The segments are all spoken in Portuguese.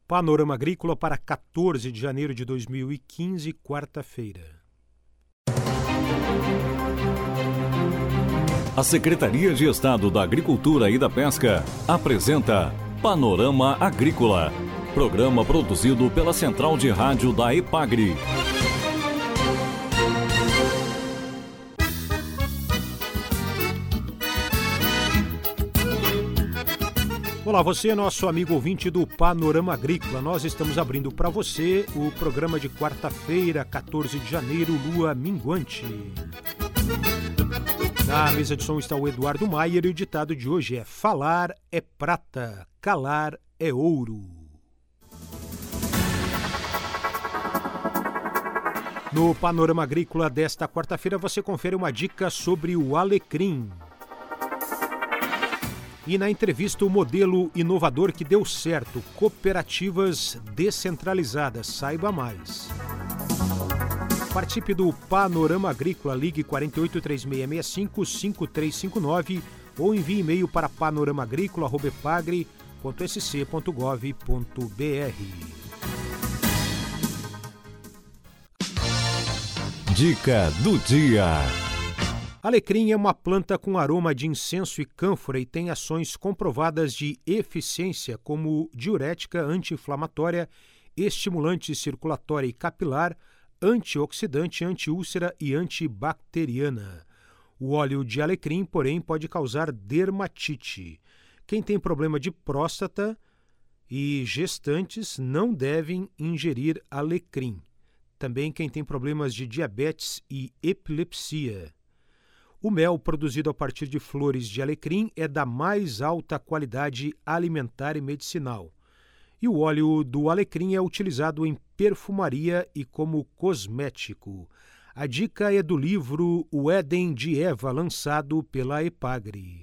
Panorama Agrícola para 14 de janeiro de 2015, quarta-feira. A Secretaria de Estado da Agricultura e da Pesca apresenta Panorama Agrícola, programa produzido pela Central de Rádio da EPAGRE. Olá, você é nosso amigo ouvinte do Panorama Agrícola. Nós estamos abrindo para você o programa de quarta-feira, 14 de janeiro, lua minguante. Na mesa de som está o Eduardo Maier e o ditado de hoje é: falar é prata, calar é ouro. No Panorama Agrícola desta quarta-feira você confere uma dica sobre o alecrim. E na entrevista o modelo inovador que deu certo, cooperativas descentralizadas. Saiba mais. Participe do Panorama Agrícola, ligue 483665-5359 ou envie e-mail para panoramagricola@epagre.sc.gov.br. Dica do dia. Alecrim é uma planta com aroma de incenso e cânfora e tem ações comprovadas de eficiência como diurética, anti-inflamatória, estimulante circulatória e capilar, antioxidante, antiúlcera e antibacteriana. O óleo de alecrim, porém, pode causar dermatite. Quem tem problema de próstata e gestantes não devem ingerir alecrim. Também quem tem problemas de diabetes e epilepsia. O mel produzido a partir de flores de alecrim é da mais alta qualidade alimentar e medicinal. E o óleo do alecrim é utilizado em perfumaria e como cosmético. A dica é do livro O Éden de Eva, lançado pela EPAGRE.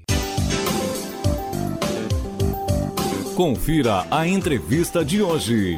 Confira a entrevista de hoje.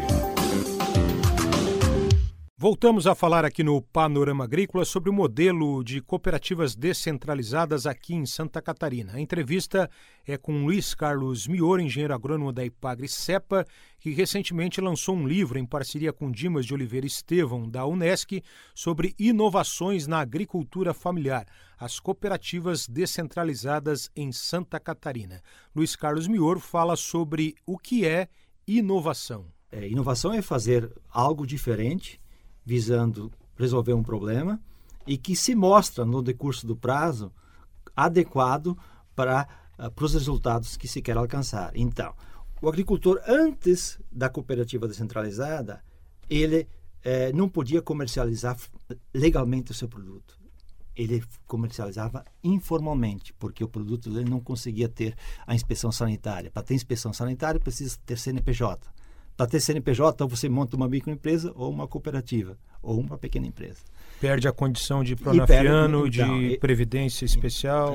Voltamos a falar aqui no Panorama Agrícola sobre o modelo de cooperativas descentralizadas aqui em Santa Catarina. A entrevista é com Luiz Carlos Mior, engenheiro agrônomo da EPAGRE Cepa, que recentemente lançou um livro em parceria com Dimas de Oliveira Estevão, da Unesc, sobre inovações na agricultura familiar, as cooperativas descentralizadas em Santa Catarina. Luiz Carlos Mior fala sobre o que é inovação. Inovação é fazer algo diferente, visando resolver um problema e que se mostra no decurso do prazo adequado para os resultados que se quer alcançar. Então, o agricultor, antes da cooperativa descentralizada, ele não podia comercializar legalmente o seu produto. Ele comercializava informalmente, porque o produto dele não conseguia ter a inspeção sanitária. Para ter inspeção sanitária, precisa ter CNPJ. Para ter CNPJ, você monta uma microempresa ou uma cooperativa, ou uma pequena empresa. Perde a condição de pronafiano, de previdência especial.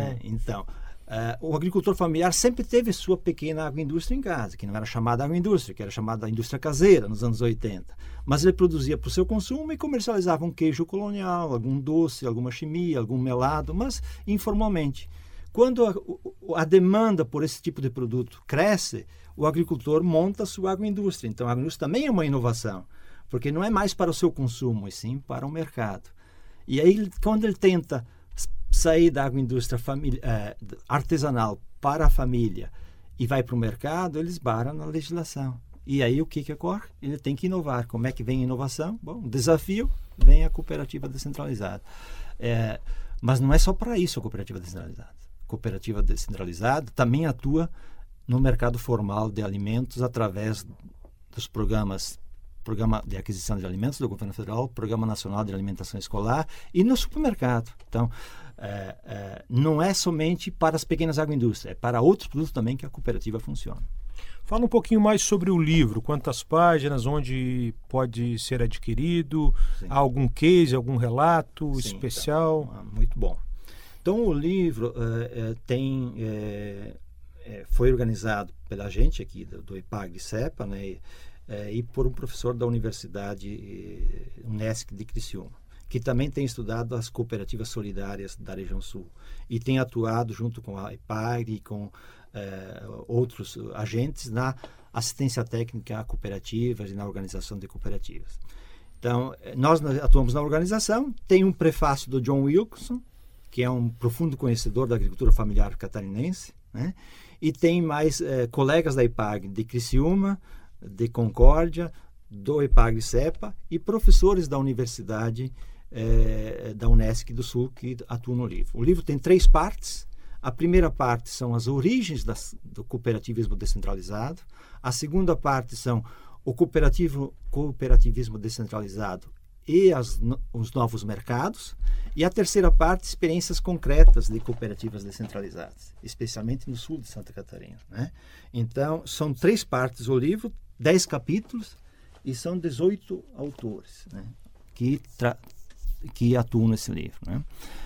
O agricultor familiar sempre teve sua pequena agroindústria em casa, que não era chamada agroindústria, que era chamada indústria caseira nos anos 80. Mas ele produzia para o seu consumo e comercializava um queijo colonial, algum doce, alguma chimia, algum melado, mas informalmente. Quando a demanda por esse tipo de produto cresce, o agricultor monta a sua agroindústria. Então, a agroindústria também é uma inovação, porque não é mais para o seu consumo, e sim para o mercado. E aí, quando ele tenta sair da agroindústria artesanal para a família e vai para o mercado, ele esbarra na legislação. E aí, o que ocorre? Ele tem que inovar. Como é que vem a inovação? Bom, desafio, vem a cooperativa descentralizada. Mas não é só para isso a cooperativa descentralizada. A cooperativa descentralizada também atua no mercado formal de alimentos através dos Programa de Aquisição de Alimentos do Governo Federal, Programa Nacional de Alimentação Escolar e no supermercado. Então, não é somente para as pequenas agroindústrias, é para outros produtos também que a cooperativa funciona. Fala um pouquinho mais sobre o livro, quantas páginas, onde pode ser adquirido, há algum case, algum relato especial? Então, muito bom. Então, o livro foi organizado pela gente aqui do EPAGRE Cepa, né, e por um professor da Universidade Unesc de Criciúma, que também tem estudado as cooperativas solidárias da região sul e tem atuado junto com a EPAGRE e com outros agentes na assistência técnica a cooperativas e na organização de cooperativas. Então, nós atuamos na organização, tem um prefácio do John Wilkinson, que é um profundo conhecedor da agricultura familiar catarinense, né? E tem mais colegas da IPAGRE de Criciúma, de Concórdia, do IPAGRE-CEPA e professores da Universidade da Unesc do Sul que atuam no livro. O livro tem 3 partes. A primeira parte são as origens do cooperativismo descentralizado. A segunda parte são o cooperativismo descentralizado e os novos mercados. E a terceira parte, experiências concretas de cooperativas descentralizadas, especialmente no sul de Santa Catarina, né? Então, são 3 partes o livro, 10 capítulos, e são 18 autores, né, que atuam nesse livro, né?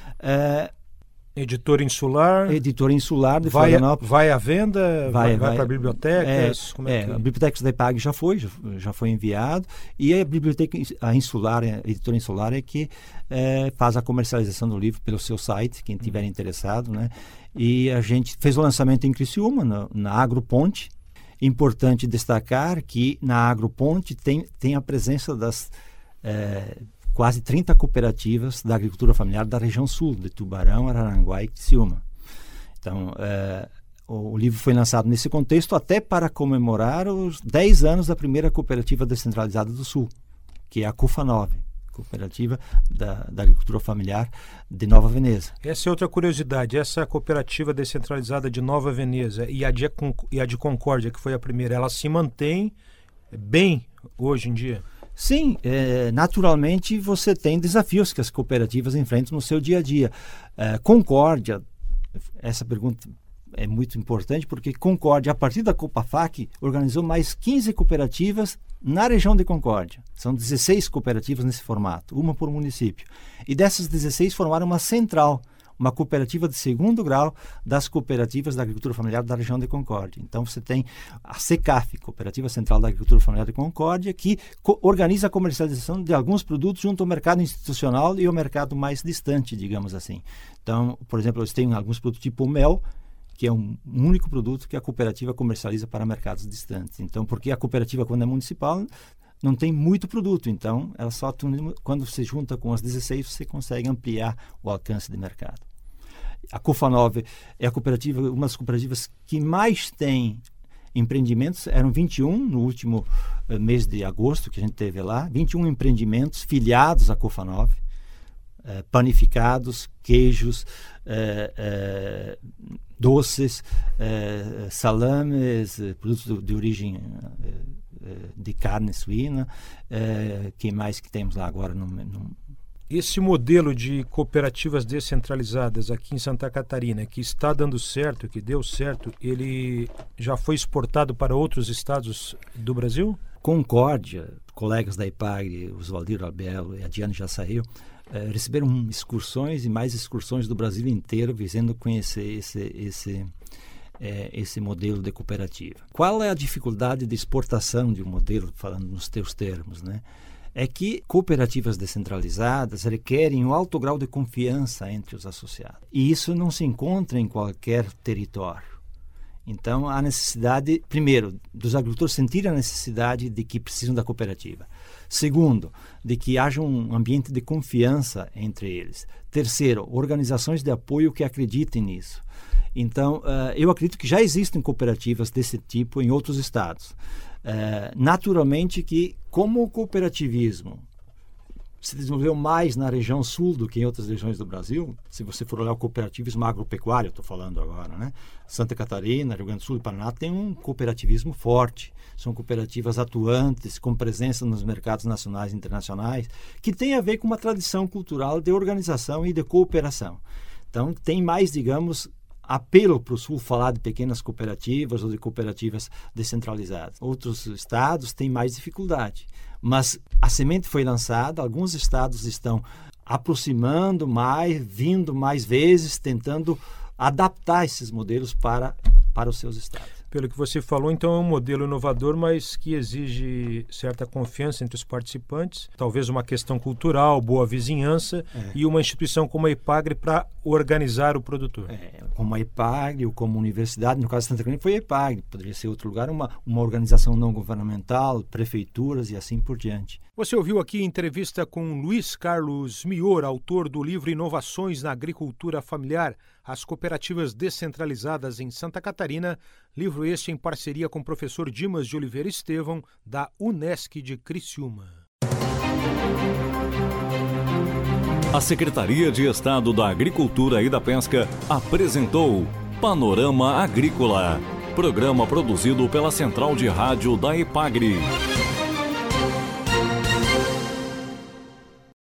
Editora Insular. Editora Insular de Florianópolis. Vai à venda? Vai para bibliotecas? A biblioteca da IPAGRE já foi enviado, e a biblioteca, a Editora Insular é que faz a comercialização do livro pelo seu site, quem tiver interessado, né? E a gente fez o lançamento em Criciúma, na Agroponte. Importante destacar que na Agroponte tem a presença das quase 30 cooperativas da agricultura familiar da região sul, de Tubarão, Araranguá e Criciúma. Então, o livro foi lançado nesse contexto até para comemorar os 10 anos da primeira cooperativa descentralizada do Sul, que é a CUFA-9, cooperativa da agricultura familiar de Nova Veneza. Essa é outra curiosidade, essa cooperativa descentralizada de Nova Veneza e a de Concórdia, que foi a primeira, ela se mantém bem hoje em dia? Sim, naturalmente você tem desafios que as cooperativas enfrentam no seu dia a dia. Concórdia, essa pergunta é muito importante, porque Concórdia, a partir da Copafac, organizou mais 15 cooperativas na região de Concórdia. São 16 cooperativas nesse formato, uma por município. E dessas 16 formaram uma central, uma cooperativa de segundo grau das cooperativas da agricultura familiar da região de Concórdia. Então você tem a CECAF, Cooperativa Central da Agricultura Familiar de Concórdia, que organiza a comercialização de alguns produtos junto ao mercado institucional e ao mercado mais distante, digamos assim. Então, por exemplo, eles têm alguns produtos tipo o mel, que é um único produto que a cooperativa comercializa para mercados distantes. Então, porque a cooperativa, quando é municipal, não tem muito produto, então ela só quando se junta com as 16 você consegue ampliar o alcance de mercado. A CUFA-9 é uma das cooperativas que mais tem empreendimentos, eram 21 no último mês de agosto que a gente teve lá, 21 empreendimentos filiados à CUFA-9, panificados, queijos, doces, salames, produtos de origem de carne suína, que mais que temos lá agora? Esse modelo de cooperativas descentralizadas aqui em Santa Catarina, que está dando certo, que deu certo, ele já foi exportado para outros estados do Brasil? Concórdia, colegas da IPAGRE, o Oswaldir Albelo e a Diane já saiu, receberam excursões e mais excursões do Brasil inteiro, visando conhecer esse modelo de cooperativa. Qual é a dificuldade de exportação de um modelo, falando nos teus termos, né? É que cooperativas descentralizadas requerem um alto grau de confiança entre os associados. E isso não se encontra em qualquer território. Então, há necessidade, primeiro, dos agricultores sentirem a necessidade de que precisam da cooperativa. Segundo, de que haja um ambiente de confiança entre eles. Terceiro, organizações de apoio que acreditem nisso. Então, eu acredito que já existem cooperativas desse tipo em outros estados. Naturalmente que, como o cooperativismo se desenvolveu mais na região sul do que em outras regiões do Brasil, se você for olhar o cooperativismo agropecuário, estou falando agora, né? Santa Catarina, Rio Grande do Sul e Paraná tem um cooperativismo forte, são cooperativas atuantes, com presença nos mercados nacionais e internacionais, que tem a ver com uma tradição cultural de organização e de cooperação. Então, tem mais, digamos, apelo para o Sul falar de pequenas cooperativas ou de cooperativas descentralizadas. Outros estados têm mais dificuldade. Mas a semente foi lançada, alguns estados estão aproximando mais, vindo mais vezes, tentando adaptar esses modelos para os seus estados. Pelo que você falou, então é um modelo inovador, mas que exige certa confiança entre os participantes, talvez uma questão cultural, boa vizinhança e uma instituição como a EPAGRE para organizar o produtor. Como a EPAGRE ou como a universidade, no caso de Santa Catarina foi a EPAGRE, poderia ser outro lugar, uma organização não governamental, prefeituras e assim por diante. Você ouviu aqui entrevista com Luiz Carlos Mior, autor do livro Inovações na Agricultura Familiar, as cooperativas descentralizadas em Santa Catarina, livro este em parceria com o professor Dimas de Oliveira Estevão, da Unesc de Criciúma. A Secretaria de Estado da Agricultura e da Pesca apresentou Panorama Agrícola, programa produzido pela Central de Rádio da EPAGRE.